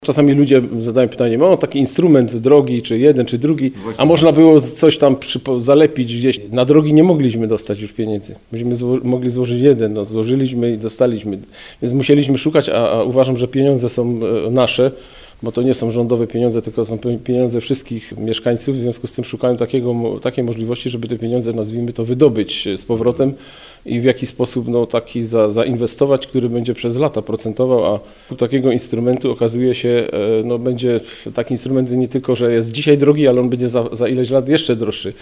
Czasami ludzie zadają pytanie, no taki instrument drogi, czy jeden, czy drugi, a można było coś tam zalepić gdzieś. Na drogi nie mogliśmy dostać już pieniędzy. Myśmy mogli złożyć jeden, no złożyliśmy i dostaliśmy. Więc musieliśmy szukać, a uważam, że pieniądze są nasze, bo to nie są rządowe pieniądze, tylko są pieniądze wszystkich mieszkańców. W związku z tym szukałem takiej możliwości, żeby te pieniądze, nazwijmy to, wydobyć z powrotem i w jakiś sposób taki zainwestować, który będzie przez lata procentował, a takiego instrumentu okazuje się, będzie taki instrument nie tylko, że jest dzisiaj drogi, ale on będzie za ileś lat jeszcze droższy.